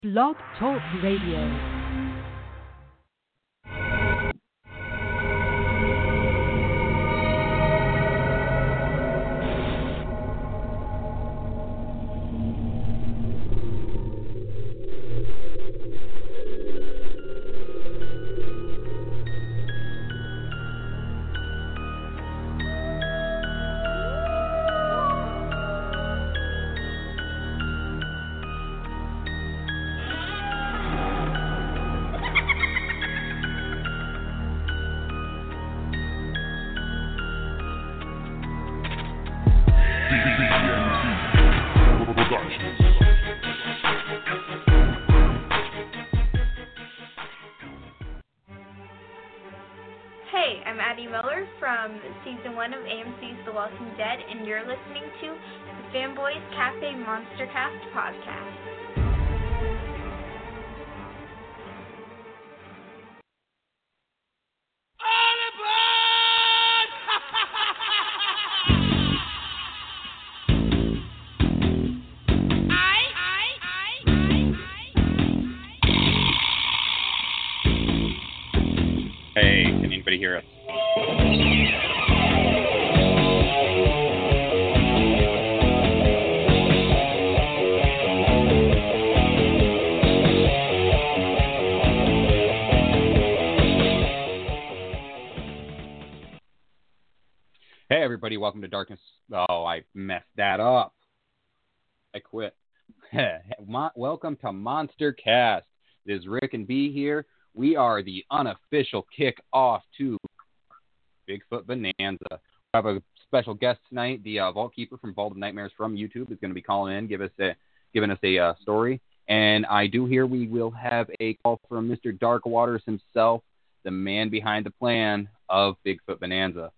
Blog Talk Radio. Hey, I'm Addie Miller from Season 1 of AMC's The Walking Dead, and you're listening to the Fanboys Cafe Monstercast podcast. Hey, can anybody hear us? Hey, everybody, welcome to Darkness. Oh, I messed that up. I quit. Welcome to Monster Cast. It is Rick and B here. We are the unofficial kick-off to Bigfoot Bonanza. We have a special guest tonight. The Vault Keeper from Vault of Nightmares from YouTube is going to be calling in, giving us a story. And I do hear we will have a call from Mr. Dark Waters himself, the man behind the plan of Bigfoot Bonanza.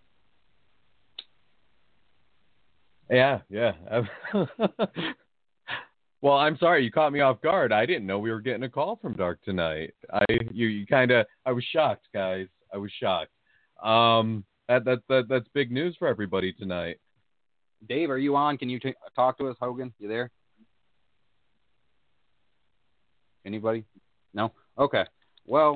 Yeah. Well, I'm sorry, you caught me off guard. I didn't know we were getting a call from Dark tonight. I was shocked, guys. I was shocked. That's big news for everybody tonight. Dave, are you on? Can you talk to us, Hogan? You there? Anybody? No? Okay. Well,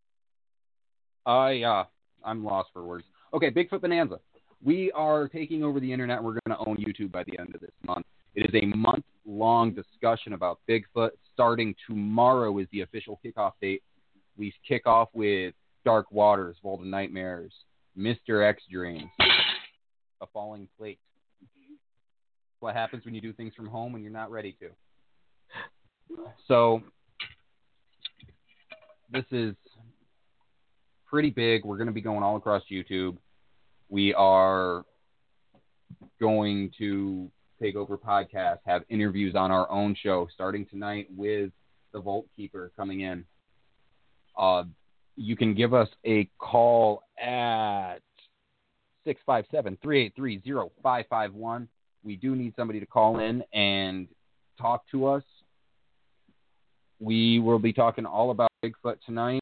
I'm lost for words. Okay, Bigfoot Bonanza. We are taking over the internet. We're going to own YouTube by the end of this month. It is a month-long discussion about Bigfoot. Starting tomorrow is the official kickoff date. We kick off with Dark Waters, Vault of Nightmares, Mr. X Dreams, A Falling Plate. What happens when you do things from home when you're not ready to. So, this is pretty big. We're going to be going all across YouTube. We are going to take over podcasts, have interviews on our own show starting tonight with the Vault Keeper coming in. You can give us a call at 657-383-0551. We do need somebody to call in and talk to us. We will be talking all about Bigfoot tonight.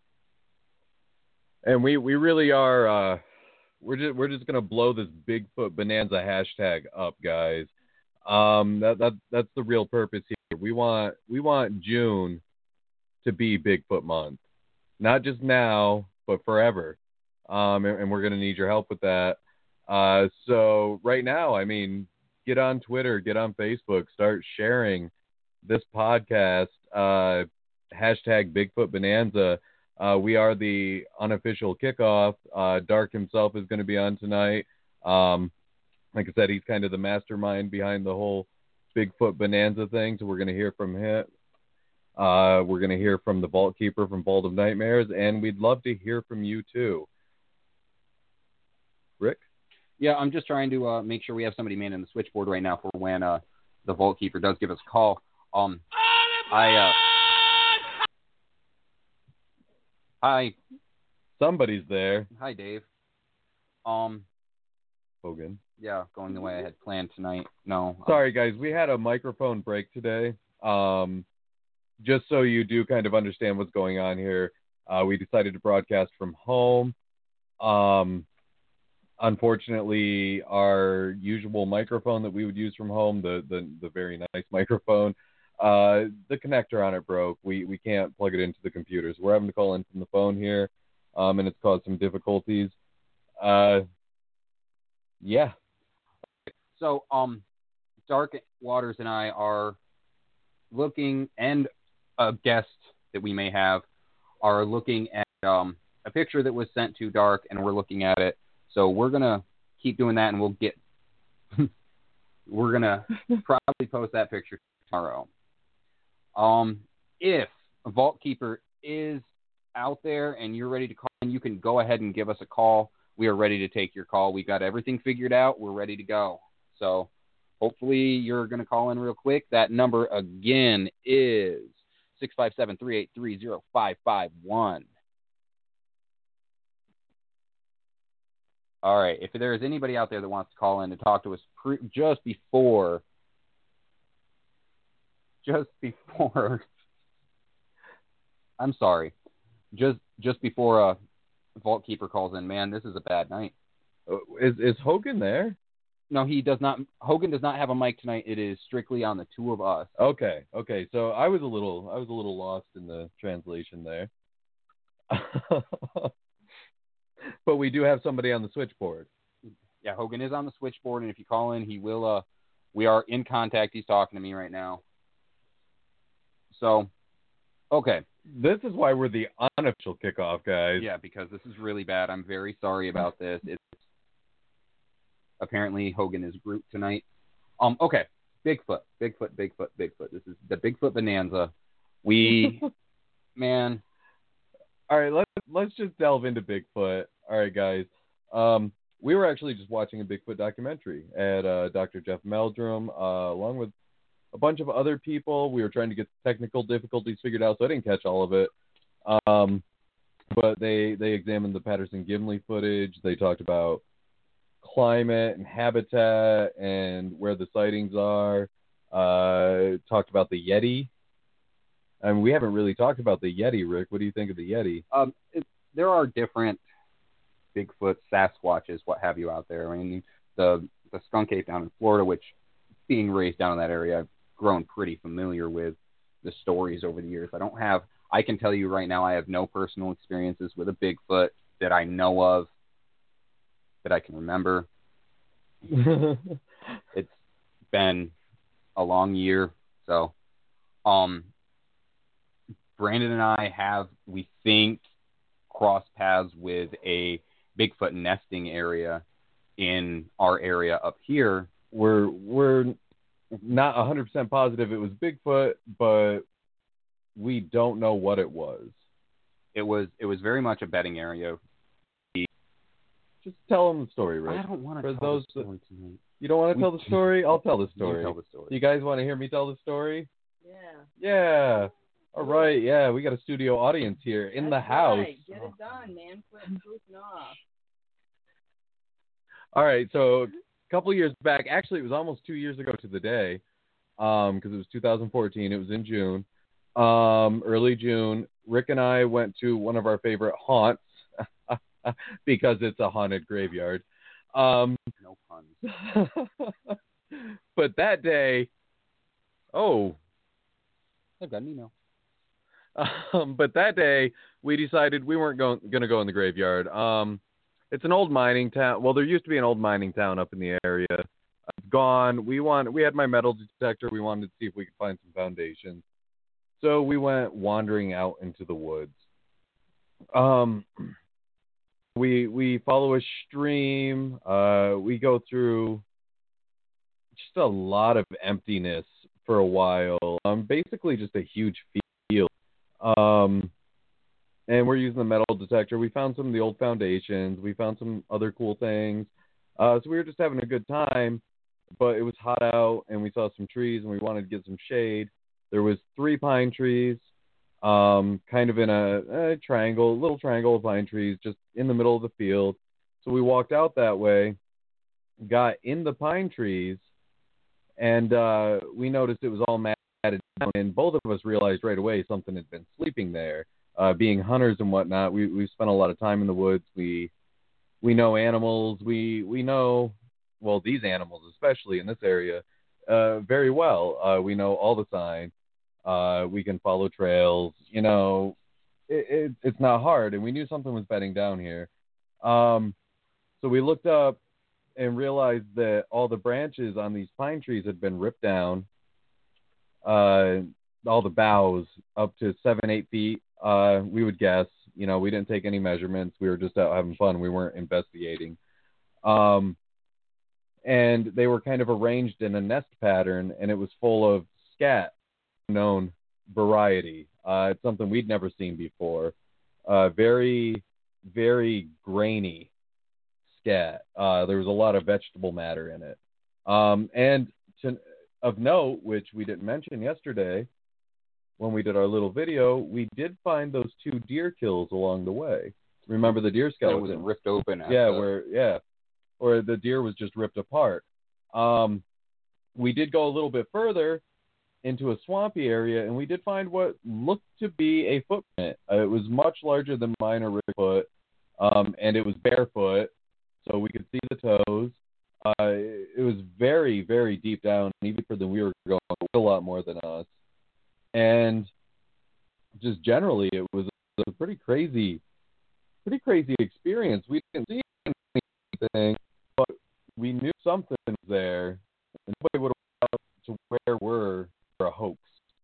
And we really are... We're just gonna blow this Bigfoot Bonanza hashtag up, guys. That's the real purpose here. We want June to be Bigfoot month, not just now but forever. And we're gonna need your help with that. So right now, I mean, get on Twitter, get on Facebook, start sharing this podcast. Hashtag Bigfoot Bonanza. We are the unofficial kickoff. Dark himself is going to be on tonight. Like I said, he's kind of the mastermind behind the whole Bigfoot Bonanza thing, so we're going to hear from him. We're going to hear from the Vault Keeper from Vault of Nightmares, and we'd love to hear from you too. Rick? Yeah, I'm just trying to make sure we have somebody manning the switchboard right now for when the Vault Keeper does give us a call. Hi. Somebody's there. Hi, Dave. Hogan. Yeah, going the way I had planned tonight. No. Sorry, guys. We had a microphone break today. Just so you do kind of understand what's going on here, we decided to broadcast from home. Unfortunately, our usual microphone that we would use from home, the very nice microphone, The connector on it broke. We can't plug it into the computers. We're having to call in from the phone here, and it's caused some difficulties. Yeah. So, Dark Waters and I are looking, and a guest that we may have are looking at a picture that was sent to Dark, and we're looking at it. So we're gonna keep doing that, and we'll get. We're gonna probably post that picture tomorrow. If a Vault Keeper is out there and you're ready to call in, you can go ahead and give us a call. We are ready to take your call. We got everything figured out. We're ready to go. So hopefully you're going to call in real quick. That number again is 657-383-0551. All right. If there is anybody out there that wants to call in to talk to us just before I'm sorry. Just before a Vault Keeper calls in, man, this is a bad night. Is Hogan there? No, he does not. Hogan does not have a mic tonight. It is strictly on the two of us. Okay. So I was a little lost in the translation there. But we do have somebody on the switchboard. Yeah, Hogan is on the switchboard, and if you call in, he will. We are in contact. He's talking to me right now. So, okay. This is why we're the unofficial kickoff, guys. Yeah, because this is really bad. I'm very sorry about this. Apparently, Hogan is grouped tonight. Okay. Bigfoot. This is the Bigfoot Bonanza. Man. All right, let's just delve into Bigfoot. All right, guys. We were actually just watching a Bigfoot documentary at Dr. Jeff Meldrum, along with a bunch of other people. We were trying to get the technical difficulties figured out, so I didn't catch all of it. But they examined the Patterson-Gimli footage. They talked about climate and habitat and where the sightings are. Talked about the Yeti. I mean, we haven't really talked about the Yeti, Rick. What do you think of the Yeti? There are different Bigfoot, Sasquatches, what have you out there. I mean, the skunk ape down in Florida, which being raised down in that area, I've grown pretty familiar with the stories over the years. I can tell you right now, I have no personal experiences with a Bigfoot that I know of, that I can remember. It's been a long year. So, Brandon and I have, we think, crossed paths with a Bigfoot nesting area in our area up here. We're not 100% positive it was Bigfoot, but we don't know what it was. It was very much a bedding area. Just tell them the story, Rick. I don't want to tell the story tonight. You don't want to tell the story? I'll tell the story. You tell the story. You guys want to hear me tell the story? Yeah. All right. Yeah, we got a studio audience here in the house. Right. Get it done, man. Quit goofing off. All right. So a couple of years back, actually, it was almost 2 years ago to the day, because it was 2014. It was in June, early June. Rick and I went to one of our favorite haunts because it's a haunted graveyard. No puns. But that day, I've got an email. But that day, we decided we weren't going to go in the graveyard. It's an old mining town. Well, there used to be an old mining town up in the area. It's gone. We had my metal detector. We wanted to see if we could find some foundations. So we went wandering out into the woods. We follow a stream. We go through just a lot of emptiness for a while. Basically just a huge field. And we're using the metal detector. We found some of the old foundations. We found some other cool things. So we were just having a good time, but it was hot out, and we saw some trees, and we wanted to get some shade. There was 3 pine trees, kind of in a triangle, little triangle of pine trees, just in the middle of the field. So we walked out that way, got in the pine trees, and we noticed it was all matted down, and both of us realized right away something had been sleeping there. Being hunters and whatnot, we spent a lot of time in the woods. We know animals. We know, well, these animals, especially in this area, very well. We know all the signs. We can follow trails. You know, it's not hard, and we knew something was bedding down here. So we looked up and realized that all the branches on these pine trees had been ripped down. All the boughs up to 7-8 feet. We would guess. You know, we didn't take any measurements. We were just out having fun. We weren't investigating. And they were kind of arranged in a nest pattern, and it was full of scat, known variety. It's something we'd never seen before. Very, very grainy scat. There was a lot of vegetable matter in it. And of note, which we didn't mention yesterday when we did our little video, we did find those 2 deer kills along the way. Remember the deer skeleton? It was ripped open. Or the deer was just ripped apart. We did go a little bit further into a swampy area, and we did find what looked to be a footprint. It was much larger than mine or Rick's foot, and it was barefoot, so we could see the toes. It was very, very deep down, even further than we were going, a lot more than us. And just generally, it was a pretty crazy experience. We didn't see anything, but we knew something was there, and nobody would have out to where we're a hoax.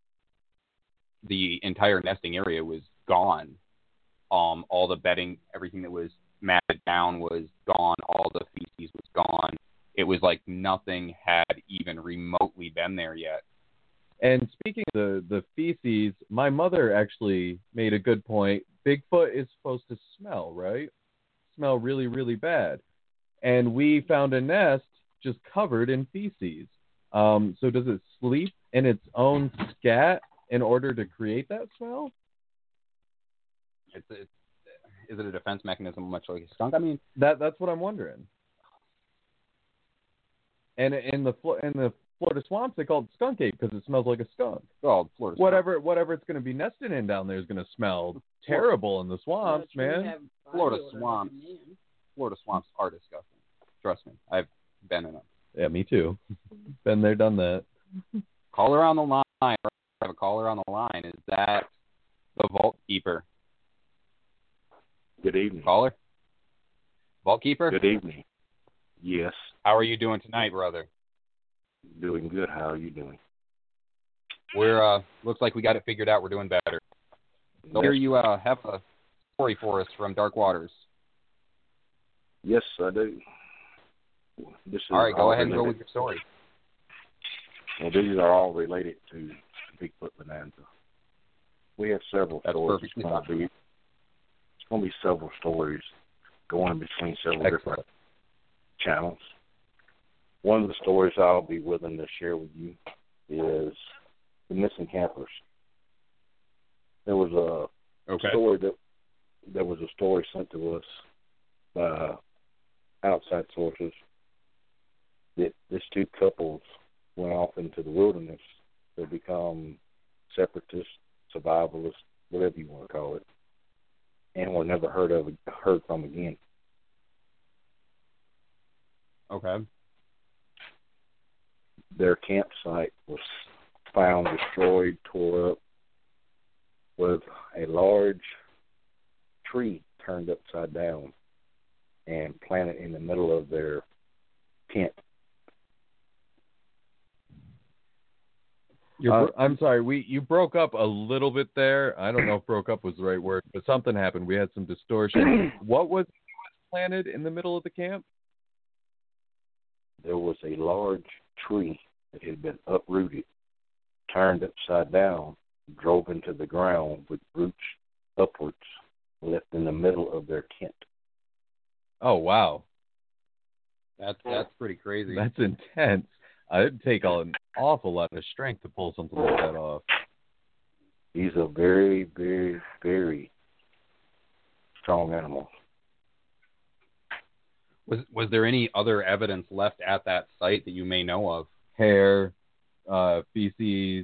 The entire nesting area was gone. All the bedding, everything that was matted down was gone. All the feces was gone. It was like nothing had even remotely been there yet. And speaking of the feces, my mother actually made a good point. Bigfoot is supposed to smell, right? Smell really, really bad. And we found a nest just covered in feces. So does it sleep in its own scat in order to create that smell? Is it a defense mechanism much like a skunk? I mean, that's what I'm wondering. And in the Florida swamps, they call it skunk ape because it smells like a skunk. Oh, Florida whatever it's going to be nested in down there is going to smell terrible in the swamps, man. Florida swamps are disgusting. Trust me, I've been in them. Yeah, me too. Been there, done that. Caller on the line. I have a caller on the line. Is that the Vault Keeper? Good evening. Caller? Vault Keeper? Good evening. Yes. How are you doing tonight, brother? Doing good. How are you doing? We're looks like we got it figured out. We're doing better. So here you have a story for us from Dark Waters. Yes, I do. All right, go ahead and go with your story. Well, these are all related to Bigfoot Bonanza. We have several stories. It's going to be several stories going between several different channels. One of the stories I'll be willing to share with you is the missing campers. There was a story sent to us by outside sources that these 2 couples went off into the wilderness to become separatists, survivalists, whatever you want to call it, and were never heard from again. Okay. Their campsite was found destroyed, tore up, with a large tree turned upside down and planted in the middle of their tent. I'm sorry, you broke up a little bit there. I don't know if broke up was the right word, but something happened. We had some distortion. What was planted in the middle of the camp? There was a large tree that had been uprooted, turned upside down, drove into the ground with roots upwards, left in the middle of their tent. Oh, wow. That's pretty crazy. That's intense. It'd take an awful lot of strength to pull something like that off. These are very, very, very strong animals. Was there any other evidence left at that site that you may know of? Hair, feces.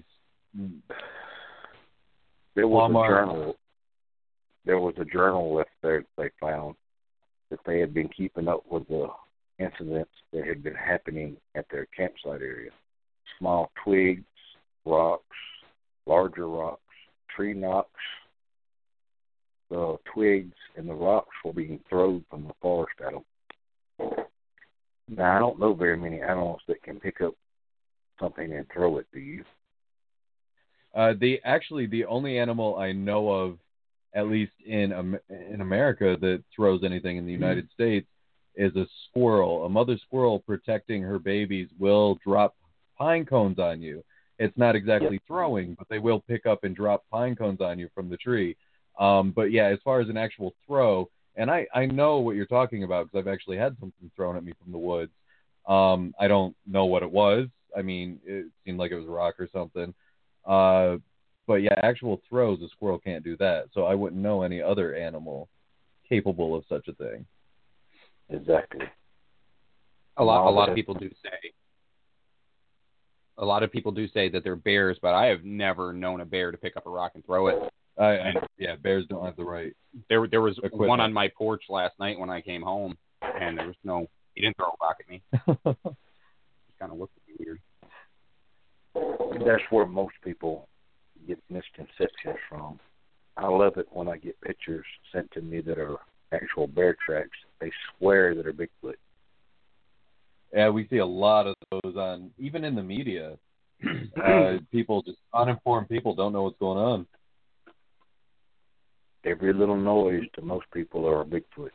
There was a journal. There was a journal left there that they found that they had been keeping up with the incidents that had been happening at their campsite area. Small twigs, rocks, larger rocks, tree knocks, the twigs, and the rocks were being thrown from the forest at them. Now, I don't know very many animals that can pick up something and throw it, do you? The only animal I know of, at least in America, that throws anything in the United States is a squirrel. A mother squirrel protecting her babies will drop pine cones on you. It's not exactly throwing, but they will pick up and drop pine cones on you from the tree. But yeah, as far as an actual throw, and I know what you're talking about because I've actually had something thrown at me from the woods. I don't know what it was. I mean, it seemed like it was a rock or something. But yeah, actual throws, a squirrel can't do that. So I wouldn't know any other animal capable of such a thing. Exactly. A lot of people do say. A lot of people do say that they're bears, but I have never known a bear to pick up a rock and throw it. Yeah, bears don't have the right. There was equipment. One on my porch last night when I came home, and there was he didn't throw a rock at me. Just kind of looked at me weird. That's where most people get misconceptions from. I love it when I get pictures sent to me that are actual bear tracks. They swear that are Bigfoot. Yeah, we see a lot of those on, even in the media. People, just uninformed people, don't know what's going on. Every little noise to most people are a Bigfoot.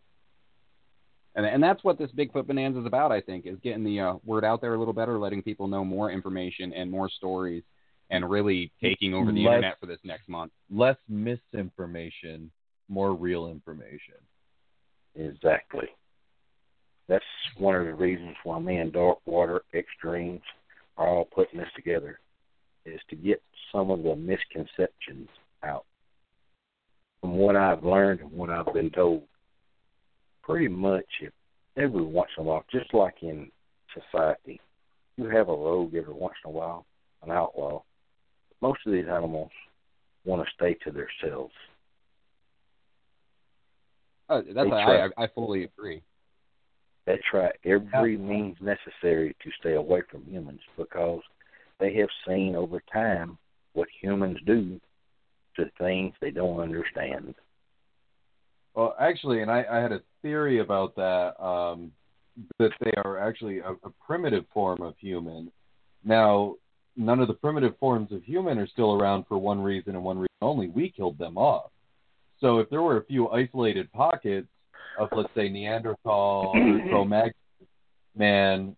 And that's what this Bigfoot Bonanza is about, I think, is getting the word out there a little better, letting people know more information and more stories, and really taking over the internet for this next month. Less misinformation, more real information. Exactly. That's one of the reasons why me and Dark Water Extremes are all putting this together, is to get some of the misconceptions out. From what I've learned and what I've been told, pretty much every once in a while, just like in society, you have a rogue every once in a while, an outlaw. Most of these animals want to stay to themselves. I fully agree. They try every means necessary to stay away from humans because they have seen over time what humans do to things they don't understand. Well, actually, and I had a theory about that, that they are actually a primitive form of human. Now, none of the primitive forms of human are still around for one reason and one reason only. We killed them off. So if there were a few isolated pockets of, let's say, Neanderthal or Cro-Magnon man,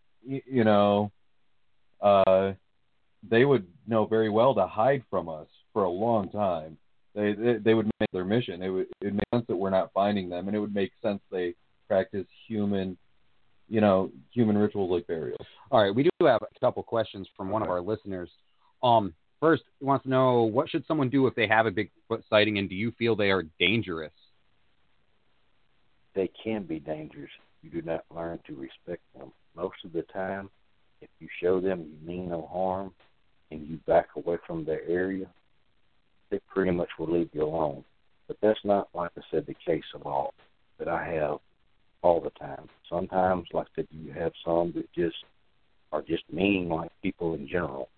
they would know very well to hide from us for a long time. They would make their mission. It would make sense that we're not finding them, and it would make sense they practice human rituals like burial. All right, we do have a couple questions from one of our listeners. First, he wants to know, what should someone do if they have a Bigfoot sighting, and do you feel they are dangerous? They can be dangerous. You do not learn to respect them. Most of the time, if you show them you mean no harm and you back away from their area, they pretty much will leave you alone. But that's not, like I said, the case of all that I have all the time. Sometimes, like I said, you have some that just are just mean, like people in general.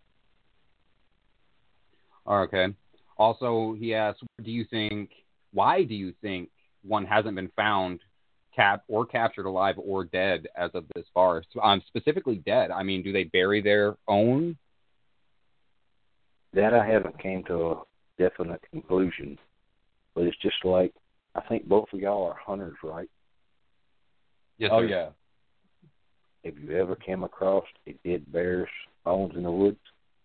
Okay. Also, he asks, why do you think one hasn't been found, captured alive or dead as of this far? Specifically dead. I mean, do they bury their own? That I haven't came to a definite conclusion. But it's just like, I think both of y'all are hunters, right? Yes, oh, sir. Yeah. Have you ever came across a dead bear's bones in the woods?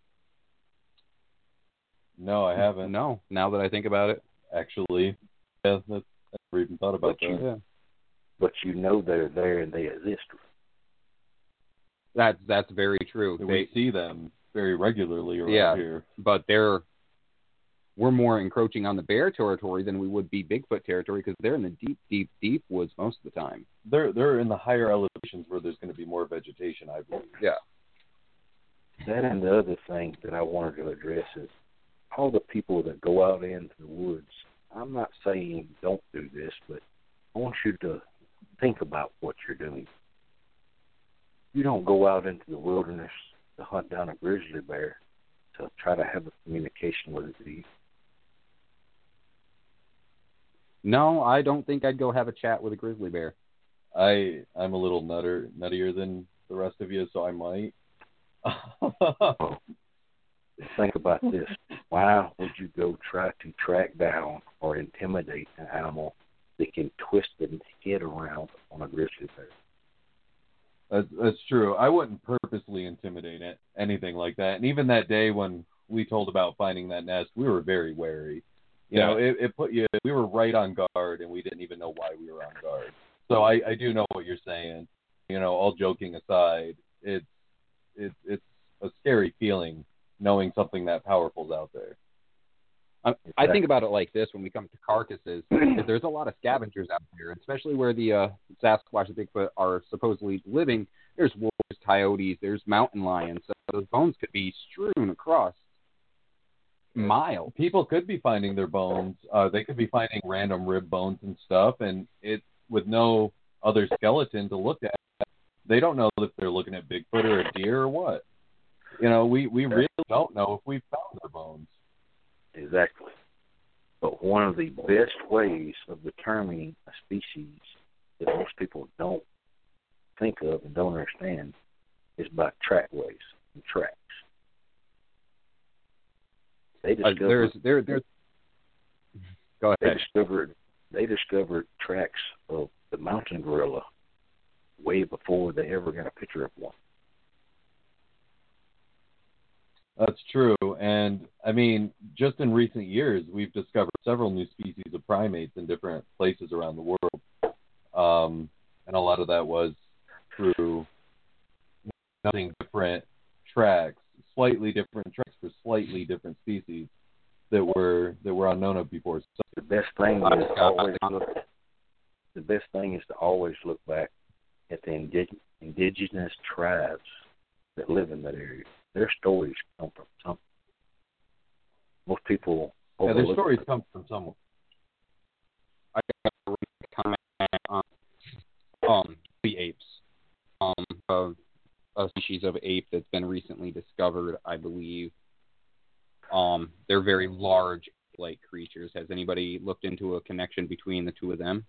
No, I haven't. No, now that I think about it. Actually, yeah, I never even thought about that. Yeah. But you know they're there and they exist. That's very true. We see them very regularly around here. But we're more encroaching on the bear territory than we would be Bigfoot territory because they're in the deep, deep, deep woods most of the time. They're in the higher elevations where there's going to be more vegetation, I believe. Yeah. That and the other thing that I wanted to address is all the people that go out into the woods. I'm not saying don't do this, but I want you to think about what you're doing. You don't go out into the wilderness to hunt down a grizzly bear to try to have a communication with it? No, I don't think I'd go have a chat with a grizzly bear. I'm a little nuttier than the rest of you, so I might. Think about this. Why would you go try to track down or intimidate an animal that can twist its head around on a grizzly bear? That's true. I wouldn't purposely intimidate anything like that. And even that day when we told about finding that nest, we were very wary. You know, it put you. We were right on guard, and we didn't even know why we were on guard. So I do know what you're saying. You know, all joking aside, it's a scary feeling knowing something that powerful is out there. I think about it like this when we come to carcasses. There's a lot of scavengers out there, especially where the Sasquatch and Bigfoot are supposedly living. There's wolves, coyotes, there's mountain lions. So those bones could be strewn across miles. People could be finding their bones. They could be finding random rib bones and stuff, and it with no other skeleton to look at. They don't know if they're looking at Bigfoot or a deer or what. You know, we really don't know if we've found their bones. Exactly. But one of the best ways of determining a species that most people don't think of and don't understand is by trackways and tracks. They discovered, Go ahead. They discovered tracks of the mountain gorilla way before they ever got a picture of one. That's true. And, I mean, just in recent years, we've discovered several new species of primates in different places around the world. And a lot of that was through using different tracks, slightly different tracks for slightly different species that were unknown of before. So The best thing is to always look back at the indigenous tribes that live in that area. Their stories come from something. Most people overlook their stories come from someone. I got a comment on the apes. A species of ape that's been recently discovered, I believe. They're very large ape-like creatures. Has anybody looked into a connection between the two of them?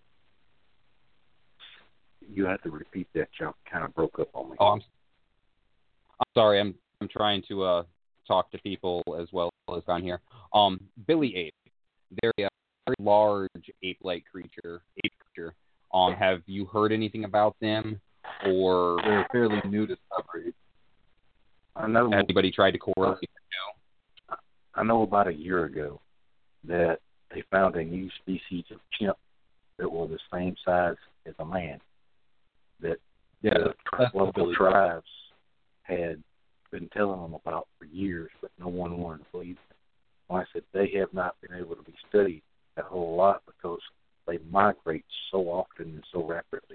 You have to repeat that. You kind of broke up on me. Oh, I'm sorry. I'm trying to talk to people as well as on here. Billy ape. They're a very large ape-like creature. Have you heard anything about them, or they're a fairly new discovery? I know. Has anybody tried to correlate? I know about a year ago that they found a new species of chimp that was the same size as a man. That the local tribes had been telling them about for years, but no one wanted to believe them. Well, I said they have not been able to be studied a whole lot because they migrate so often and so rapidly.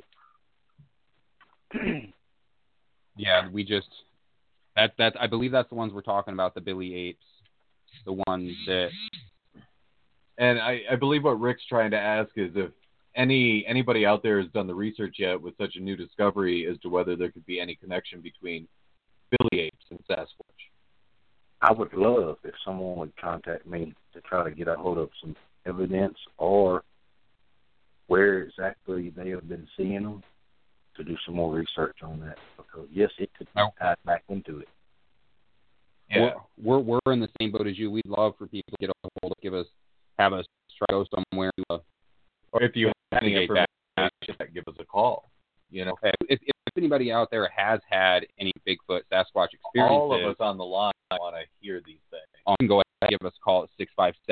Yeah, we just that I believe that's the ones we're talking about, the Billy apes, the ones that. And I believe what Rick's trying to ask is if anybody out there has done the research yet with such a new discovery as to whether there could be any connection between Billy apes and Sasquatch. I would love if someone would contact me to try to get a hold of some evidence or where exactly they have been seeing them to do some more research on that. Because, yes, it could be tied back into it. Yeah. We're in the same boat as you. We'd love for people to get a hold of, have us try to go somewhere. Or if you have any information, give us a call. You know, if anybody out there has had any Bigfoot, Sasquatch experiences, all of us on the line want to hear these things. You can go ahead and give us a call at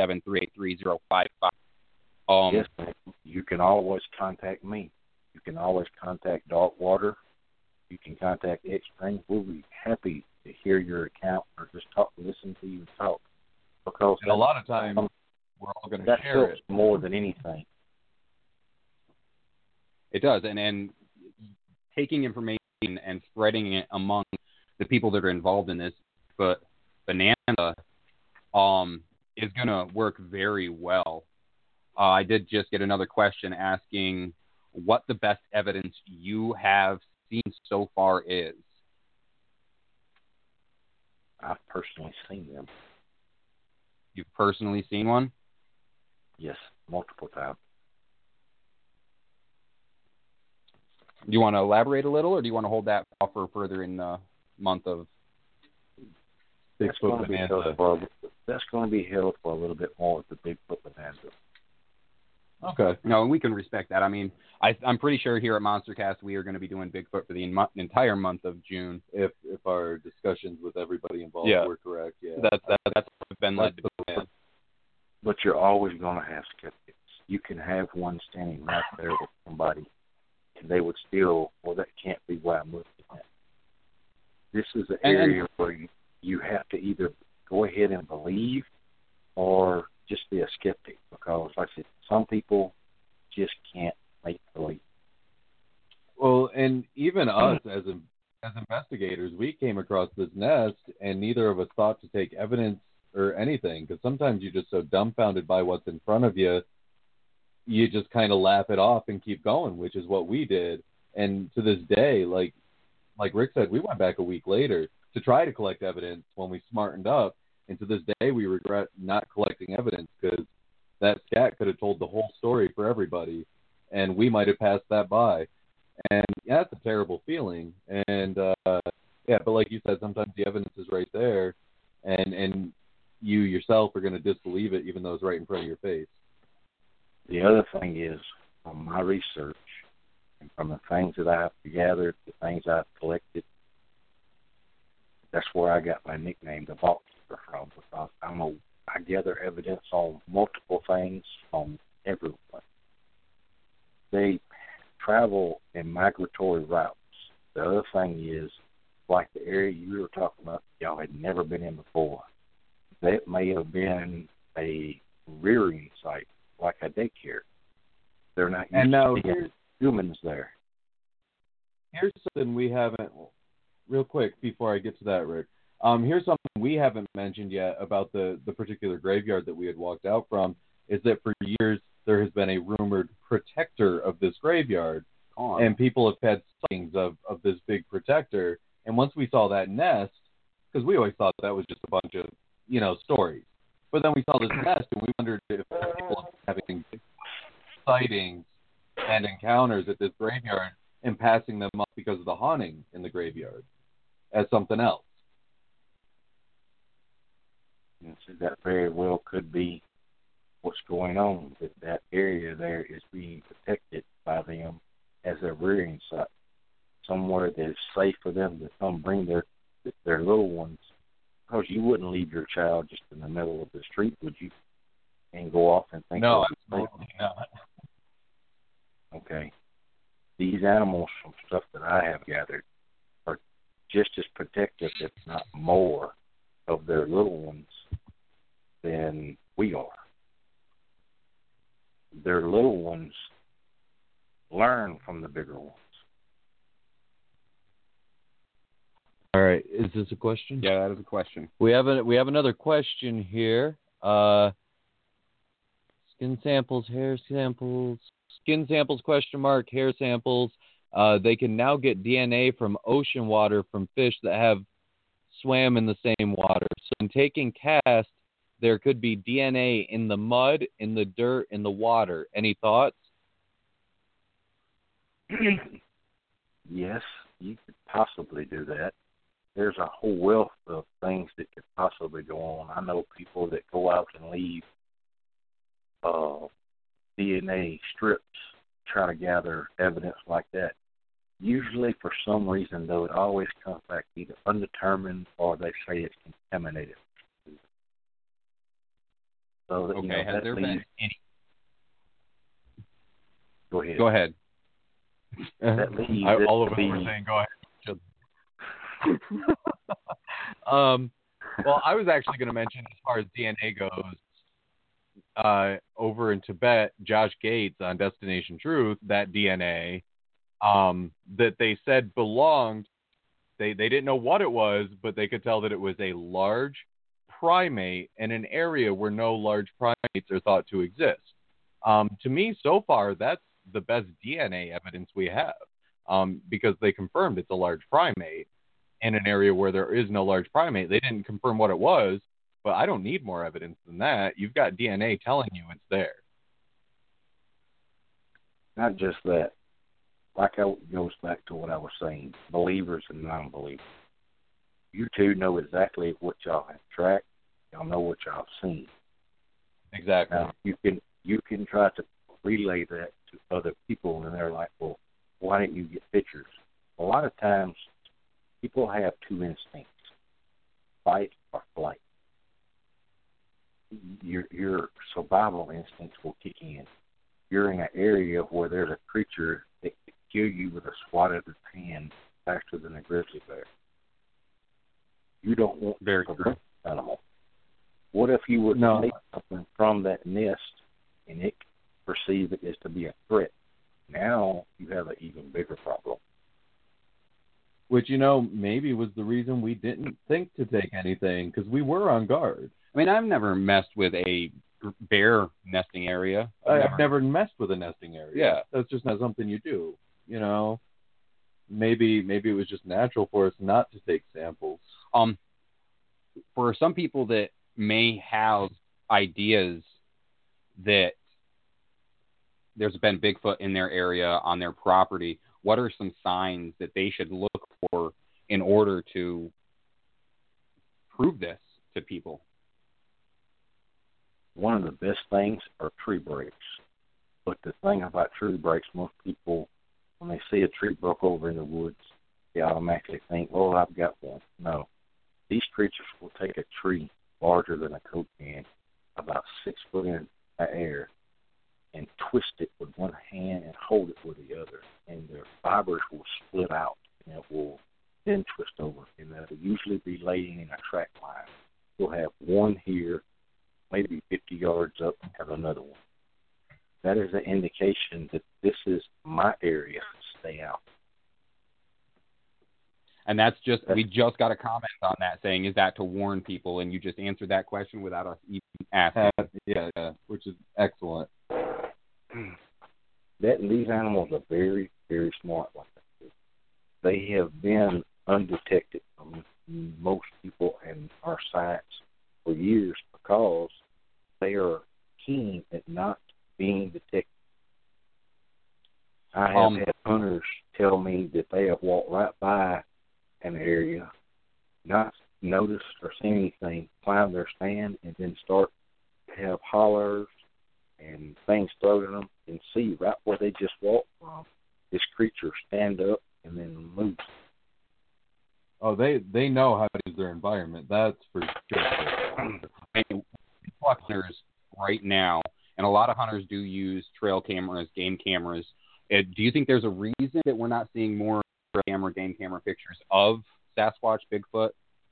657-383-055. Yes, you can always contact me. You can always contact Darkwater. You can contact X-Spring. We'll be happy to hear your account or just listen to you talk. Because and a lot of times we're all going to that share helps it more than anything. It does, and taking information and spreading it among the people that are involved in this, but Bonanza is going to work very well. I did just get another question asking what the best evidence you have seen so far is. I've personally seen them. You've personally seen one? Yes, multiple times. Do you want to elaborate a little, or do you want to hold that off for further in the month of Bigfoot Bonanza? That's going to be held for a little bit more with the Bigfoot Bonanza. Okay. No, and we can respect that. I mean, I'm pretty sure here at MonsterCast we are going to be doing Bigfoot for the entire month of June. If our discussions with everybody involved were correct, yeah. That's what we've been led to believe. But you're always going to have skeptics. You can have one standing right there with somebody, and they would still, well, that can't be what I'm looking at. This is an area where you have to either go ahead and believe or just be a skeptic, because, like I said, some people just can't make believe. Well, and even us as investigators, we came across this nest, and neither of us thought to take evidence or anything, because sometimes you're just so dumbfounded by what's in front of you, you just kind of laugh it off and keep going, which is what we did. And to this day, like Rick said, we went back a week later to try to collect evidence when we smartened up, and to this day we regret not collecting evidence, because that scat could have told the whole story for everybody, and we might have passed that by. And yeah, that's a terrible feeling. And but like you said, sometimes the evidence is right there, and you yourself are going to disbelieve it even though it's right in front of your face. The other thing is, from my research and from the things that I've gathered, the things I've collected, that's where I got my nickname, the Vault Keeper, from, because I gather evidence on multiple things from everyone. They travel in migratory routes. The other thing is, like the area you were talking about, y'all had never been in before. That may have been a rearing site, like a daycare. They're not used to seeing humans there. Here's something we haven't, real quick before I get to that, Rick. Here's something we haven't mentioned yet about the particular graveyard that we had walked out from, is that for years there has been a rumored protector of this graveyard, and people have had sightings of this big protector. And once we saw that nest, because we always thought that was just a bunch of, stories. But then we saw this nest, and we wondered if people are having sightings and encounters at this graveyard and passing them up because of the haunting in the graveyard as something else. And so that very well could be what's going on. That area there is being protected by them as their rearing site, somewhere that is safe for them to come bring their little ones. Because you wouldn't leave your child just in the middle of the street, would you? And go off and think, no, absolutely not. Okay. These animals, from stuff that I have gathered, are just as protective, if not more, of their little ones than we are. Their little ones learn from the bigger ones. All right, is this a question? Yeah, that is a question. We have another question here. Skin samples, hair samples, skin samples, hair samples. They can now get DNA from ocean water from fish that have swam in the same water. So in taking casts, there could be DNA in the mud, in the dirt, in the water. Any thoughts? Yes, you could possibly do that. There's a whole wealth of things that could possibly go on. I know people that go out and leave DNA strips, try to gather evidence like that. Usually, for some reason, though, it always comes back either undetermined or they say it's contaminated. So that, okay, has there been any? Go ahead. Go ahead. That leaves all of us were saying go ahead. Well, I was actually going to mention, as far as DNA goes, over in Tibet, Josh Gates on Destination Truth, that DNA that they said belonged, they didn't know what it was, but they could tell that it was a large primate in an area where no large primates are thought to exist. To me, so far, that's the best DNA evidence we have, because they confirmed it's a large primate. in an area where there is no large primate. They didn't confirm what it was, but I don't need more evidence than that. You've got DNA telling you it's there. Not just that. Like it goes back to what I was saying, believers and non-believers. You two know exactly what y'all have tracked. Y'all know what y'all have seen. Exactly. Now, you can try to relay that to other people, and they're like, well, why didn't you get pictures? A lot of times, people have two instincts, fight or flight. Your survival instincts will kick in. You're in an area where there's a creature that could kill you with a swat of its hand faster than a grizzly bear. You don't want Very a true. animal. What if you would take something from that nest and it perceive it as to be a threat? Now you have an even bigger problem. Which, you know, maybe was the reason we didn't think to take anything, because we were on guard. I mean, I've never messed with a bear nesting area. I've never messed with a nesting area. Yeah. That's just not something you do, you know. Maybe it was just natural for us not to take samples. For some people that may have ideas that there's been Bigfoot in their area on their property, what are some signs that they should look for in order to prove this to people? One of the best things are tree breaks. But the thing about tree breaks, most people, when they see a tree broke over in the woods, they automatically think, oh, I've got one. No. These creatures will take a tree larger than a Coke can, about 6 foot in the air, and twist it with one hand and hold it with the other. And their fibers will split out, and it will then twist over. And they'll usually be laying in a track line. You'll have one here, maybe 50 yards up, and have another one. That is an indication that this is my area. Stay out. And we just got a comment on that saying, is that to warn people? And you just answered that question without us even asking. Yeah, which is excellent. These animals are very, very smart like that. They have been undetected from most people and our science for years because they are keen at not being detected. I have had hunters tell me that they have walked right by an area, not noticed or seen anything, climb their stand, and then start to have hollers and things thrown at them, and see right where they just walked from, this creature stand up and then move. Oh, they know how to use their environment. That's for sure. Hunters right now, and a lot of hunters do use trail cameras, game cameras. Do you think there's a reason that we're not seeing more game camera pictures of Sasquatch, Bigfoot?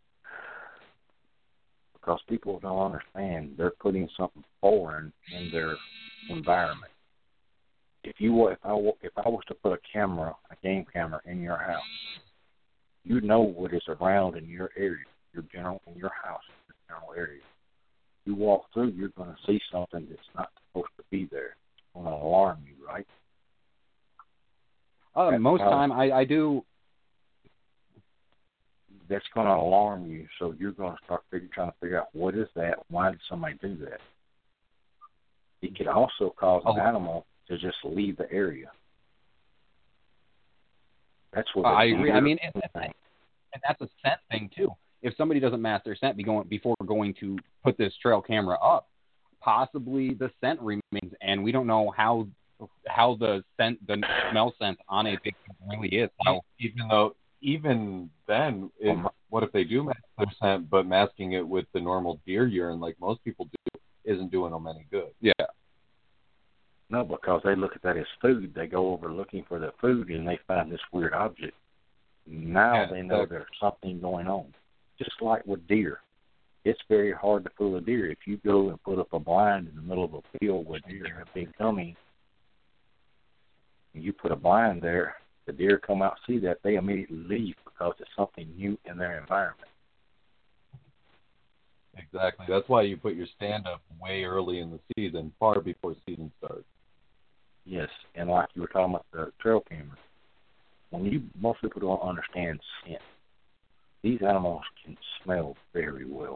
Because people don't understand they're putting something foreign in their environment. If I was to put a game camera in your house, you know what is around in your area, in your house, your general area. You walk through, you're going to see something that's not supposed to be there. It's going to alarm you, right? Most time I do. That's going to alarm you, so you're going to start trying to figure out what is that, why did somebody do that? It can also cause an animal to just leave the area. That's what I agree. I mean, and that's a scent thing too. If somebody doesn't mask their scent before going to put this trail camera up, possibly the scent remains, and we don't know how the smell sense on a big really is. Even then, what if they do mask their scent, but masking it with the normal deer urine like most people do isn't doing them any good? Yeah. No, because they look at that as food. They go over looking for the food, and they find this weird object. Now they know there's something going on. Just like with deer. It's very hard to fool a deer. If you go and put up a blind in the middle of a field where deer have been coming, and you put a blind there, the deer come out and see that, they immediately leave because it's something new in their environment. Exactly. That's why you put your stand up way early in the season, far before season starts. Yes, and like you were talking about the trail camera, most people don't understand scent. these animals can smell very well.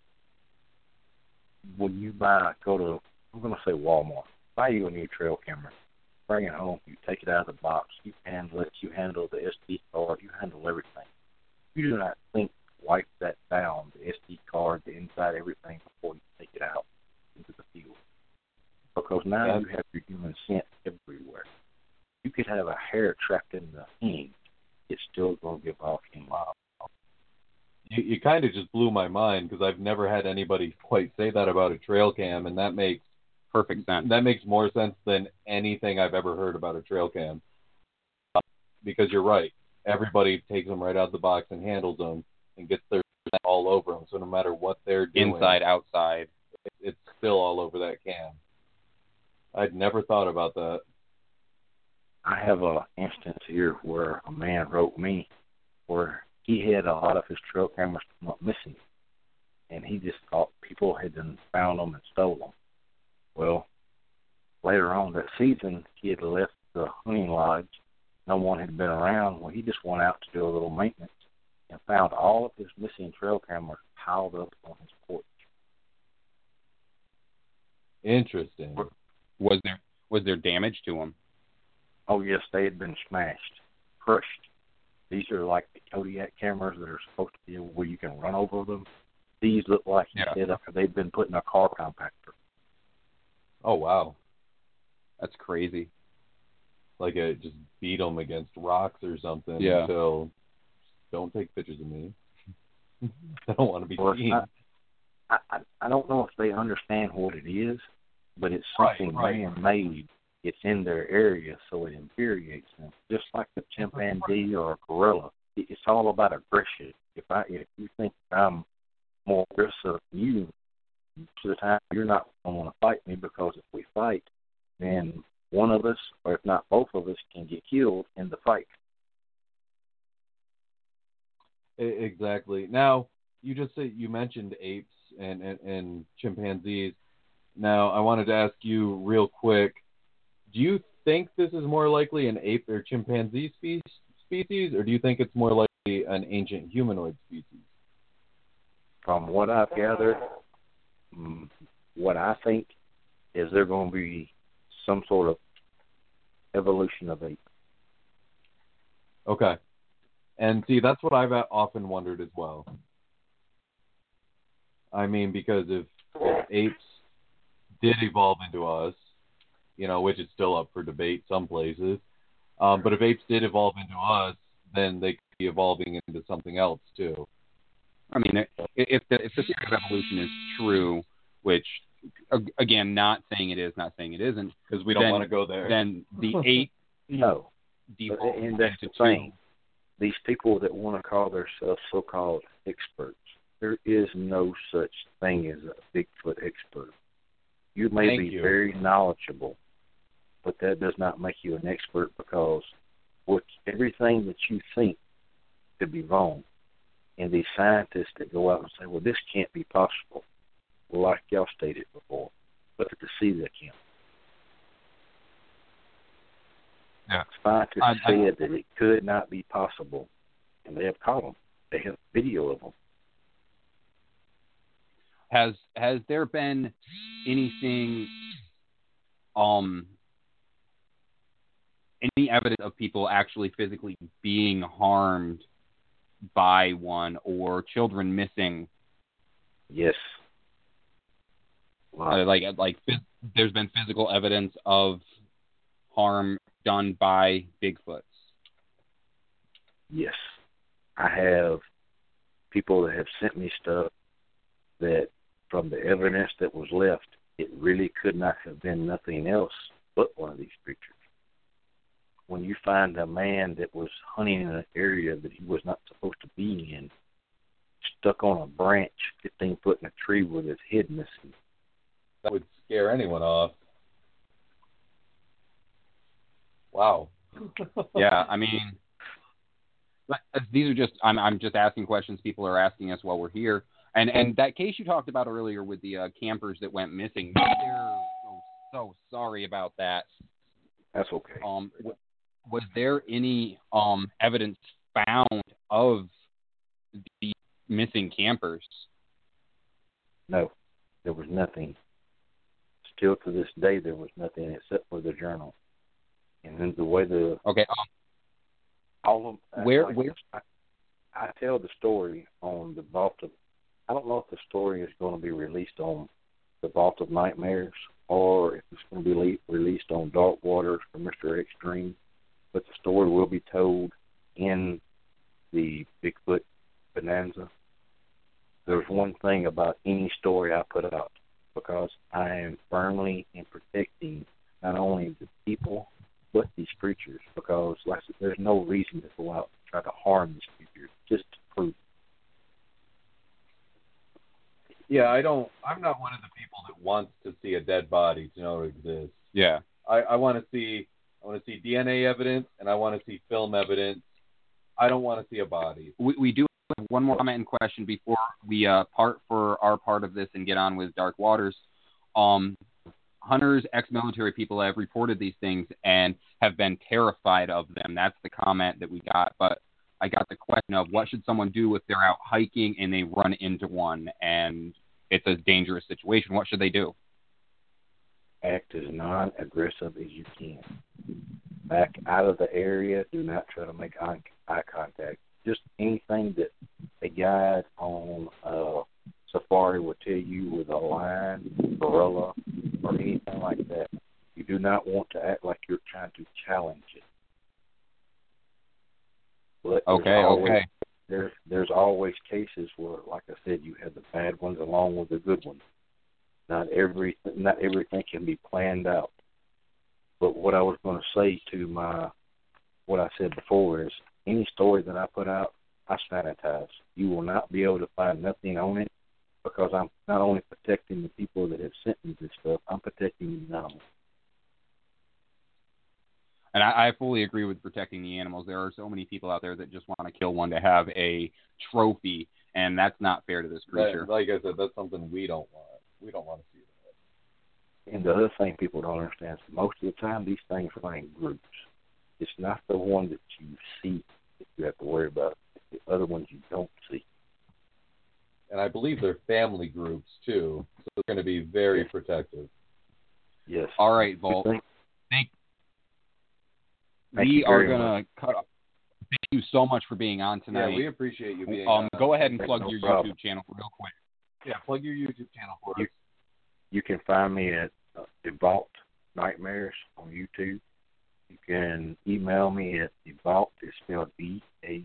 When you go to, I'm going to say Walmart, buy you a new trail camera, bring it home, you take it out of the box, you handle it, you handle the SD card, you handle everything. You do not think to wipe that down, the SD card, the inside, everything, before you take it out into the field. Because now you have your human scent everywhere. You could have a hair trapped in the hinge, it's still going to give off miles. You kind of just blew my mind because I've never had anybody quite say that about a trail cam, and that makes perfect sense. That makes more sense than anything I've ever heard about a trail cam. Because you're right, everybody takes them right out of the box and handles them and gets their scent all over them. So no matter what they're doing, inside, outside, it's still all over that cam. I'd never thought about that. I have an instance here where a man wrote me where he had a lot of his trail cameras come up missing, and he just thought people had done found them and stole them. Well, later on that season, he had left the hunting lodge. No one had been around. Well, he just went out to do a little maintenance and found all of his missing trail cameras piled up on his porch. Interesting. Was there damage to them? Oh, yes, they had been smashed, crushed. These are like the Kodiak cameras that are supposed to be where you can run over them. These look like they've been put in a car compactor. Oh, wow. That's crazy. Like it just beat them against rocks or something until don't take pictures of me. I don't want to be seen. I don't know if they understand what it is, but it's something man-made. It's in their area, so it infuriates them. Just like a chimpanzee or a gorilla, it's all about aggression. If you think I'm more aggressive than you, most of the time you're not going to want to fight me, because if we fight, then one of us, or if not both of us, can get killed in the fight. Exactly. Now, you mentioned apes and chimpanzees. Now, I wanted to ask you real quick, do you think this is more likely an ape or chimpanzee species, or do you think it's more likely an ancient humanoid species? From what I've gathered, what I think is they're going to be some sort of evolution of ape. Okay. And see, that's what I've often wondered as well. I mean, because if apes did evolve into us, which is still up for debate some places, but if apes did evolve into us, then they could be evolving into something else too. I mean, if the theory of evolution is true, which, again, not saying it is, not saying it isn't, because we don't want to go there. Then the ape no, and that's the thing. These people that want to call themselves so-called experts, there is no such thing as a Bigfoot expert. You may be very knowledgeable, but that does not make you an expert, because everything that you think could be wrong. And these scientists that go out and say, well, this can't be possible. Well, like y'all stated before, look at the sea that can. Yeah. Scientists said that it could not be possible, and they have caught them. They have video of them. Has there been anything, any evidence of people actually physically being harmed by one, or children missing? Yes. Wow. There's been physical evidence of harm done by Bigfoots. Yes. I have people that have sent me stuff that, from the evidence that was left, it really could not have been nothing else but one of these creatures. When you find a man that was hunting in an area that he was not supposed to be in, stuck on a branch 15 foot in a tree with his head missing, that would scare anyone off. Wow. Yeah, I mean, these are just, I'm just asking questions people are asking us while we're here. And that case you talked about earlier with the campers that went missing, they're so sorry about that. That's okay. Was there any evidence found of the missing campers? No, there was nothing. Still to this day, there was nothing except for the journal. And then the way the Okay. all of Where? I tell the story on the Vault of. I don't know if the story is going to be released on the Vault of Nightmares or if it's going to be released on Dark Waters for Mr. Extreme. But the story will be told in the Bigfoot Bonanza. There's one thing about any story I put out, because I am firmly in protecting not only the people but these creatures, because like I said, there's no reason to go out and try to harm these creatures just to prove. Yeah, I'm not one of the people that wants to see a dead body to know it exists. Yeah. I want to see DNA evidence, and I want to see film evidence. I don't want to see a body. We do have one more comment and question before we part for our part of this and get on with Dark Waters. Hunters, ex-military people have reported these things and have been terrified of them. That's the comment that we got. But I got the question of what should someone do if they're out hiking and they run into one and it's a dangerous situation? What should they do? Act as non-aggressive as you can. Back out of the area. Do not try to make eye contact. Just anything that a guide on safari will tell you with a lion, gorilla, or anything like that. You do not want to act like you're trying to challenge it. But there's always cases where, like I said, you have the bad ones along with the good ones. Not everything can be planned out. But what I was going to say to what I said before is any story that I put out, I sanitize. You will not be able to find nothing on it because I'm not only protecting the people that have sent me this stuff, I'm protecting the animals. And I fully agree with protecting the animals. There are so many people out there that just want to kill one to have a trophy, and that's not fair to this creature. Like I said, that's something we don't want. We don't want to see that. And the other thing people don't understand is most of the time these things run in groups. It's not the one that you see that you have to worry about. It's the other ones you don't see. And I believe they're family groups, too, so they're going to be very protective. Yes. All right, Volt. We are going to cut off. Thank you so much for being on tonight. Yeah, we appreciate you being on. Go ahead and plug your YouTube channel real quick. Yeah, plug your YouTube channel for us. You can find me at The Vault Nightmares on YouTube. You can email me at The Vault, it's spelled BAUIT,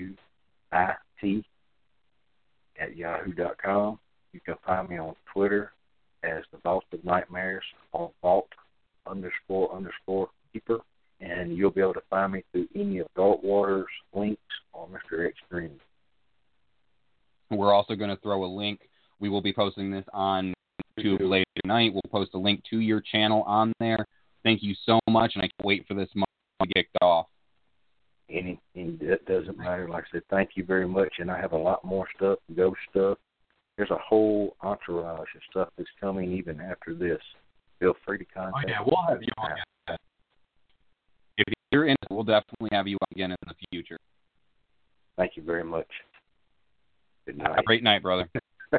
at yahoo.com. You can find me on Twitter as The Vault of Nightmares, on Vault__keeper. And you'll be able to find me through any of Dark Waters links or Mr. Extreme. We're also going to throw a link. We will be posting this on YouTube later tonight. We'll post a link to your channel on there. Thank you so much, and I can't wait for this month to get kicked off. And that doesn't matter. Like I said, thank you very much, and I have a lot more stuff, ghost stuff. There's a whole entourage of stuff that's coming even after this. Feel free to contact me. Oh, yeah, we'll have you on. If you're in, we'll definitely have you again in the future. Thank you very much. Good night. Have a great night, brother.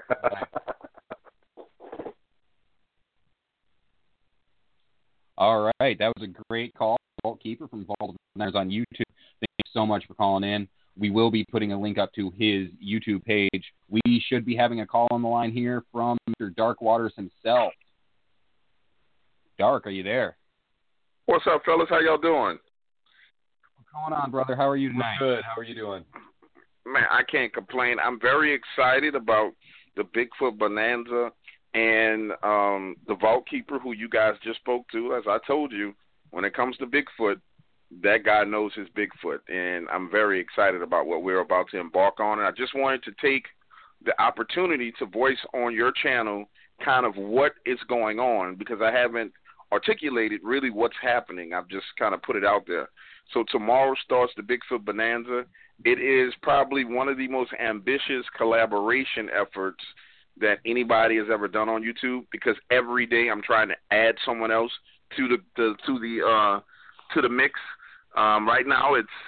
All right, that was a great call. Vault Keeper from Vault of Nightmares on YouTube. Thank you so much for calling in. We will be putting a link up to his YouTube page. We should be having a call on the line here from Mr. Dark Waters himself. Dark, are you there? What's up, fellas? How y'all doing? What's going on, brother? How are you tonight? We're good. How are you doing? Man, I can't complain. I'm very excited about the Bigfoot Bonanza and the Vault Keeper, who you guys just spoke to. As I told you, when it comes to Bigfoot, that guy knows his Bigfoot, and I'm very excited about what we're about to embark on. And I just wanted to take the opportunity to voice on your channel kind of what is going on, because I haven't articulated really what's happening. I've just kind of put it out there. So tomorrow starts the Bigfoot Bonanza. It is probably one of the most ambitious collaboration efforts that anybody has ever done on YouTube, because every day I'm trying to add someone else to the mix. Right now it's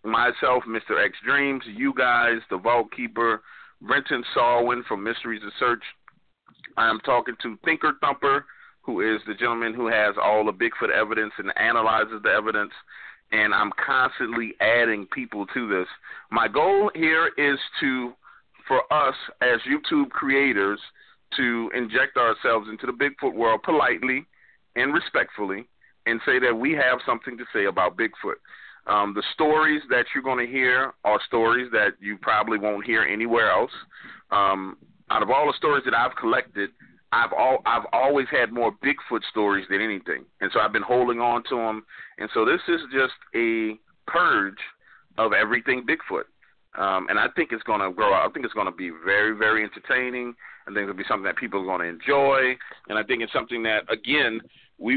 myself, Mr. X Dreams, you guys, the Vault Keeper, Brenton Salwin from Mysteries of Search. I am talking to Thinker Thumper, who is the gentleman who has all the Bigfoot evidence and analyzes the evidence, and I'm constantly adding people to this. My goal here is for us as YouTube creators to inject ourselves into the Bigfoot world politely and respectfully and say that we have something to say about Bigfoot. The stories that you're going to hear are stories that you probably won't hear anywhere else. Out of all the stories that I've collected, I've always had more Bigfoot stories than anything, and so I've been holding on to them. And so this is just a purge of everything Bigfoot, and I think it's going to grow out. I think it's going to be very, very entertaining. I think it'll be something that people are going to enjoy, and I think it's something that, again, it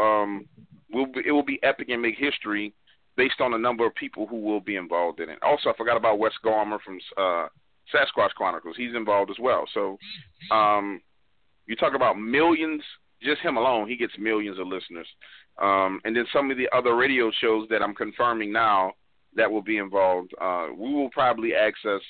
will be epic and make history based on the number of people who will be involved in it. Also, I forgot about Wes Garmer from Sasquatch Chronicles. He's involved as well. So you talk about millions, just him alone, he gets millions of listeners. And then some of the other radio shows that I'm confirming now that will be involved, we will probably access,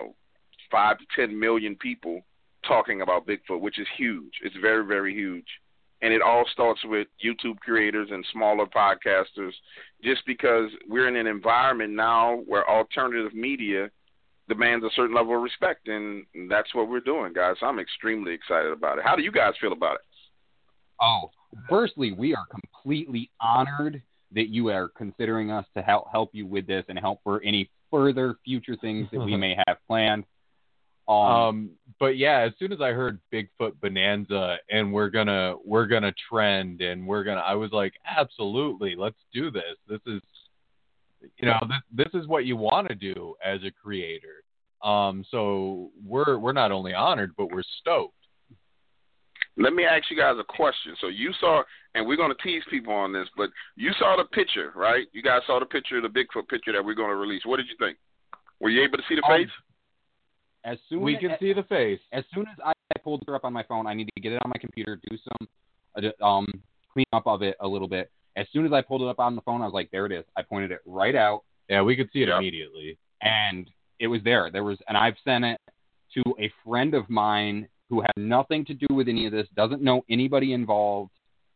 5 to 10 million people talking about Bigfoot, which is huge. It's very, very huge. And it all starts with YouTube creators and smaller podcasters, just because we're in an environment now where alternative media demands a certain level of respect, and that's what we're doing, guys. So I'm extremely excited about it. How do you guys feel about it? Oh, firstly, we are completely honored that you are considering us to help you with this and help for any further future things that we may have planned. But yeah, as soon as I heard Bigfoot Bonanza and we're gonna trend and I was like, absolutely, let's do this. This is, this is what you want to do as a creator. So we're not only honored, but we're stoked. Let me ask you guys a question. So you saw, and we're going to tease people on this, but you saw the picture, right? You guys saw the picture, the Bigfoot picture that we're going to release. What did you think? Were you able to see the face? As soon we can see the face. As soon as I pulled her up on my phone, I need to get it on my computer, do some clean up of it a little bit. As soon as I pulled it up on the phone, I was like, there it is. I pointed it right out. Yeah, we could see it immediately. And it was there. And I've sent it to a friend of mine who had nothing to do with any of this, doesn't know anybody involved.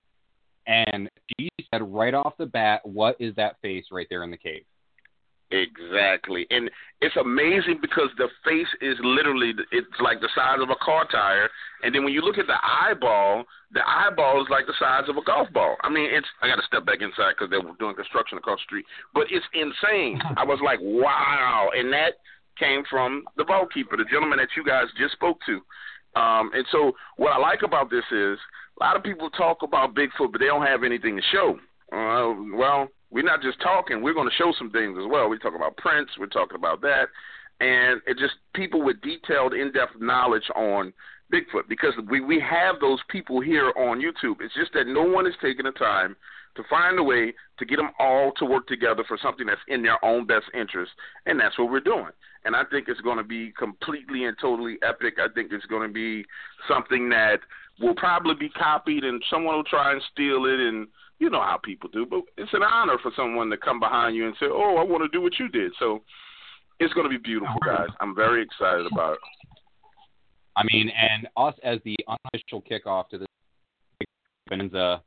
And she said right off the bat, what is that face right there in the cave? Exactly. And it's amazing because the face is literally, it's like the size of a car tire. And then when you look at the eyeball is like the size of a golf ball. I mean, I got to step back inside because they were doing construction across the street. But it's insane. I was like, wow. And that came from the Vault Keeper, the gentleman that you guys just spoke to. And so what I like about this is a lot of people talk about Bigfoot, but they don't have anything to show. Well, we're not just talking. We're going to show some things as well. We're talking about prints. We're talking about that. And it's just people with detailed, in-depth knowledge on Bigfoot, because we have those people here on YouTube. It's just that no one is taking the time to find a way to get them all to work together for something that's in their own best interest, and that's what we're doing. And I think it's going to be completely and totally epic. I think it's going to be something that will probably be copied, and someone will try and steal it, and you know how people do. But it's an honor for someone to come behind you and say, oh, I want to do what you did. So it's going to be beautiful, guys. I'm very excited about it. I mean, and us as the unofficial kickoff to this Bonanza,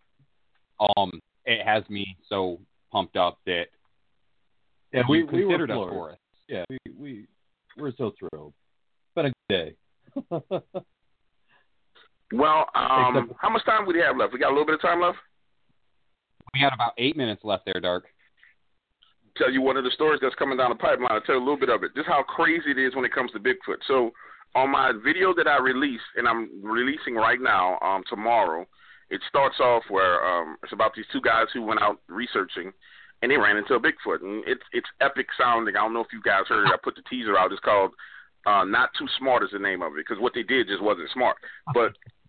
it has me so pumped up that we considered us floored. for it. Yeah, we're so thrilled. It's been a good day. Well, how much time do we have left? We got a little bit of time left? We had about 8 minutes left there, Dark. Tell you one of the stories that's coming down the pipeline. I'll tell you a little bit of it. Just how crazy it is when it comes to Bigfoot. So on my video that I released, and I'm releasing right now, tomorrow, it starts off where it's about these two guys who went out researching, and they ran into a Bigfoot. And it's epic sounding. I don't know if you guys heard it. I put the teaser out. It's called Not Too Smart is the name of it, because what they did just wasn't smart. But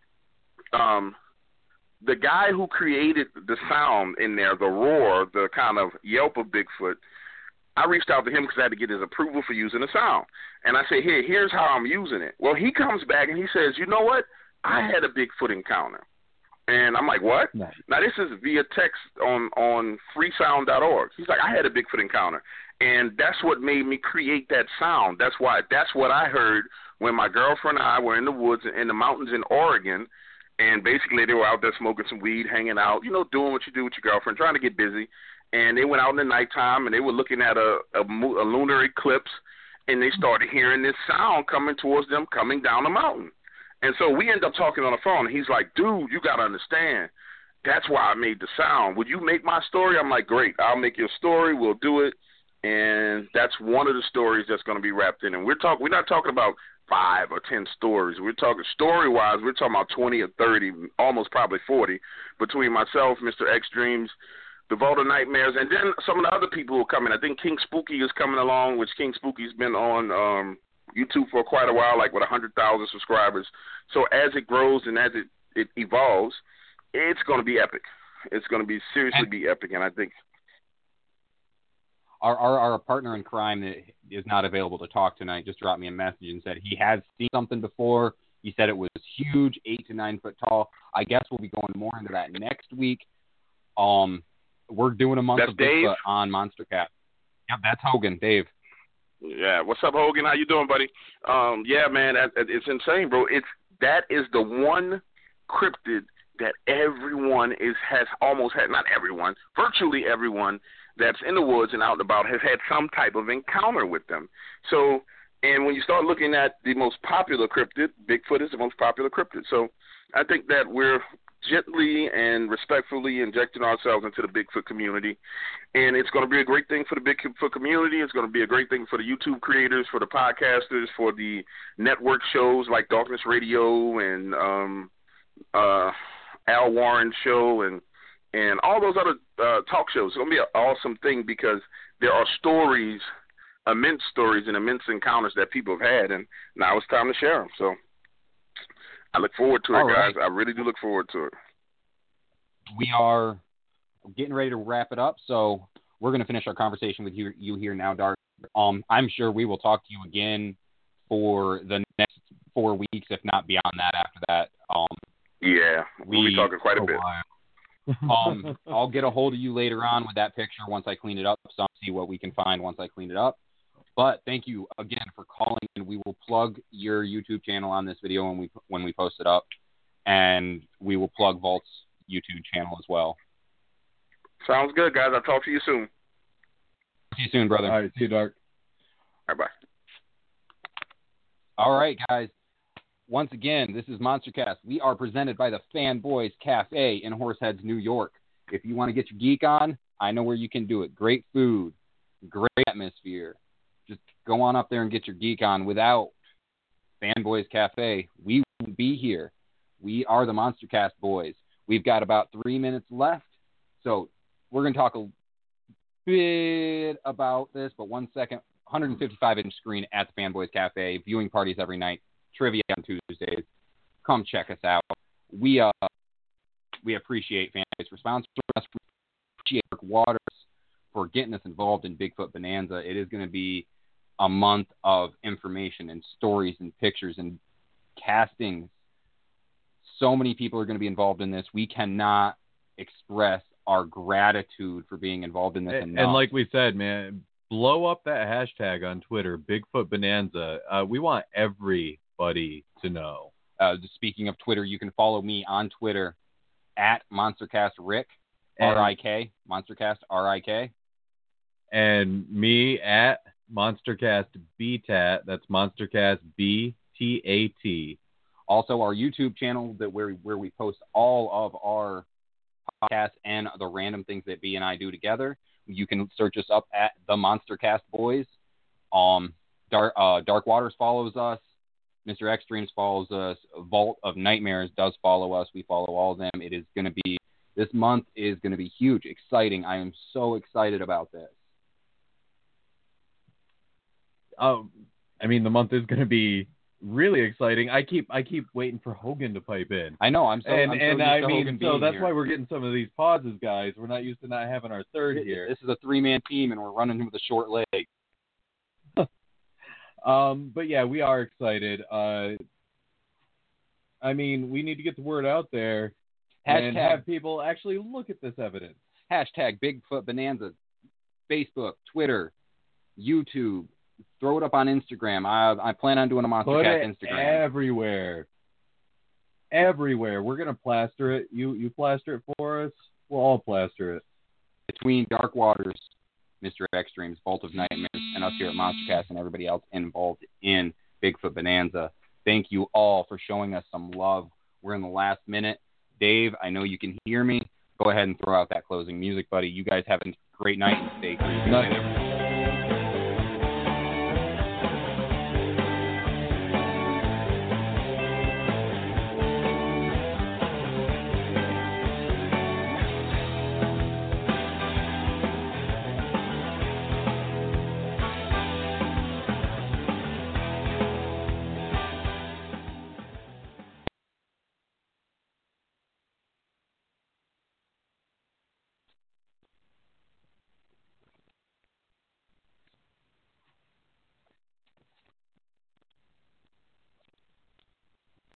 the guy who created the sound in there, the roar, the kind of yelp of Bigfoot, I reached out to him because I had to get his approval for using the sound. And I said, here's how I'm using it. Well, he comes back and he says, you know what? I had a Bigfoot encounter. And I'm like, what? Nice. Now, this is via text on freesound.org. He's like, I had a Bigfoot encounter. And that's what made me create that sound. That's what I heard when my girlfriend and I were in the woods in the mountains in Oregon. And basically, they were out there smoking some weed, hanging out, doing what you do with your girlfriend, trying to get busy. And they went out in the nighttime, and they were looking at a lunar eclipse, and they started hearing this sound coming towards them, coming down the mountain. And so we end up talking on the phone, and he's like, dude, you got to understand, that's why I made the sound. Would you make my story? I'm like, great, I'll make your story, we'll do it. And that's one of the stories that's going to be wrapped in. And we're not talking about 5 or 10 stories. We're talking story-wise, we're talking about 20 or 30, almost probably 40, between myself, Mr. X Dreams, the Vault of Nightmares, and then some of the other people who are coming. I think King Spooky is coming along, which King Spooky's been on YouTube for quite a while, like with 100,000 subscribers. So as it grows and as it evolves, it's going to be epic. It's going to be seriously be epic, and I think our partner in crime that is not available to talk tonight just dropped me a message and said he has seen something before. He said it was huge, 8 to 9 foot tall. I guess we'll be going more into that next week. We're doing a month of Bigfoot on MonsterCast. Yep, that's Hogan, Dave. Yeah, what's up, Hogan? How you doing, buddy? Yeah, man, it's insane, bro. That is the one cryptid that everyone has almost had, not everyone, virtually everyone that's in the woods and out and about has had some type of encounter with them. So, and when you start looking at the most popular cryptid, Bigfoot is the most popular cryptid. So I think that we're gently and respectfully injecting ourselves into the Bigfoot community. And it's going to be a great thing for the Bigfoot community. It's going to be a great thing for the YouTube creators, for the podcasters, for the network shows like Darkness Radio and Al Warren Show and all those other talk shows. It's going to be an awesome thing because there are stories, immense stories and immense encounters that people have had, and now it's time to share them. So I look forward to it, all guys. right. I really do look forward to it. We are getting ready to wrap it up, so we're going to finish our conversation with you here now, Dark. I'm sure we will talk to you again for the next 4 weeks, if not beyond that after that. Yeah, we'll be talking quite a bit. I'll get a hold of you later on with that picture once I clean it up, so I'll see what we can find once I clean it up. But thank you again for calling, and we will plug your YouTube channel on this video when we post it up, and we will plug Vault's YouTube channel as well. Sounds good, guys. I'll talk to you soon. See you soon, brother. All right, see you, Dark. Bye-bye. All right, guys. Once again, this is MonsterCast. We are presented by the Fanboys Cafe in Horseheads, New York. If you want to get your geek on, I know where you can do it. Great food, great atmosphere. Just go on up there and get your geek on. Without Fanboys Cafe, we wouldn't be here. We are the MonsterCast boys. We've got about 3 minutes left, so we're going to talk a bit about this, but 1 second. 155-inch screen at the Fanboys Cafe, viewing parties every night, trivia on Tuesdays. Come check us out. We appreciate Fanboys for sponsoring us. We appreciate Mark Waters for getting us involved in Bigfoot Bonanza. It is going to be a month of information and stories and pictures and castings. So many people are going to be involved in this. We cannot express our gratitude for being involved in this enough. And like we said, man, blow up that hashtag on Twitter, Bigfoot Bonanza. We want everybody to know. Speaking of Twitter, you can follow me on Twitter at MonsterCastRick, R-I-K, MonsterCast, R-I-K. And me at MonsterCastBtat, that's MonsterCast B-T-A-T. Also, our YouTube channel where we post all of our podcasts and the random things that B and I do together. You can search us up at the MonsterCast Boys. Dark Waters follows us. Mr. Extremes follows us. Vault of Nightmares does follow us. We follow all of them. This month is going to be huge, exciting. I am so excited about this. I mean, the month is going to be really exciting. I keep waiting for Hogan to pipe in. I know. I'm so used to Hogan being that's here. why we're getting some of these pauses, guys. We're not used to not having our third here. This is a 3-man team, and we're running with a short leg. But yeah, we are excited. I mean, we need to get the word out there. and have people actually look at this evidence. Hashtag Bigfoot Bonanza, Facebook, Twitter, YouTube. Throw it up on Instagram. I plan on doing a MonsterCast Instagram. Everywhere. We're going to plaster it. You plaster it for us. We'll all plaster it. Between Dark Waters, Mr. Extremes, Bolt of Nightmares, and us here at MonsterCast and everybody else involved in Bigfoot Bonanza, thank you all for showing us some love. We're in the last minute. Dave, I know you can hear me. Go ahead and throw out that closing music, buddy. You guys have a great night and stay cool.